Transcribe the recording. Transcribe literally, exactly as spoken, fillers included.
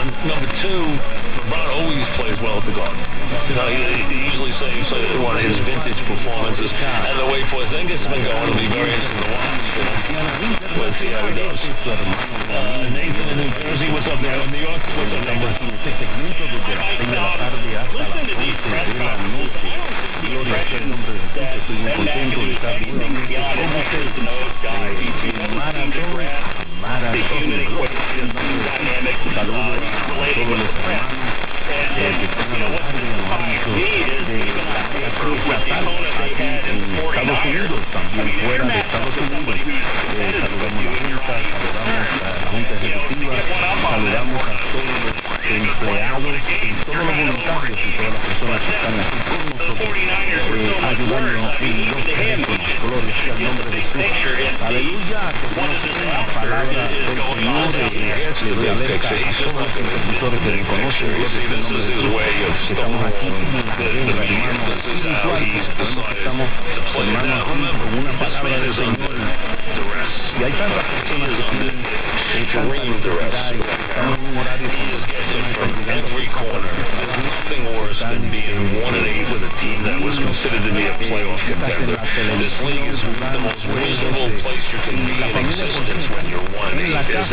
number two, LeBron always plays well at the Garden. You know, he, he usually saves uh, one of his vintage performances. And the way Porzingis has been going, it'll be very interesting to watch. You know? Let's see how he does. Uh, Nathan in New Jersey, what's up there? New York, what's up, Nathan? Listen to these press conferences. I don't get the impression that Ben McAdoo is anything beyond an X's and O's guy. He's, he doesn't seem to grasp the human equation, the dynamic. Uh, he's relating with his friends. And, and you know, what surprised me is even on paper with the opponent they had in the forty-niners. I mean, if you're matched up with somebody who's competitive with you and you're on equal terms, you know, to get one up on them or empleados y todos los voluntarios y todas las personas que están aquí con nosotros eh, ayudándonos y los ejemplos colores y al nombre de Jesús. Aleluya, que Dios es la palabra del Señor. Le doy alerta a todos los intercesores que me conocen. Estamos aquí en la guerra, hermano, espiritual. Estamos, hermano, con una palabra del Señor. Y hay tantas personas que tienen tanta necesidad y estamos en un horario from every corner. There's nothing worse than being one and eight with a team that was considered to be a playoff contender. This league is the most miserable place you can be in existence when you're one and eight. There's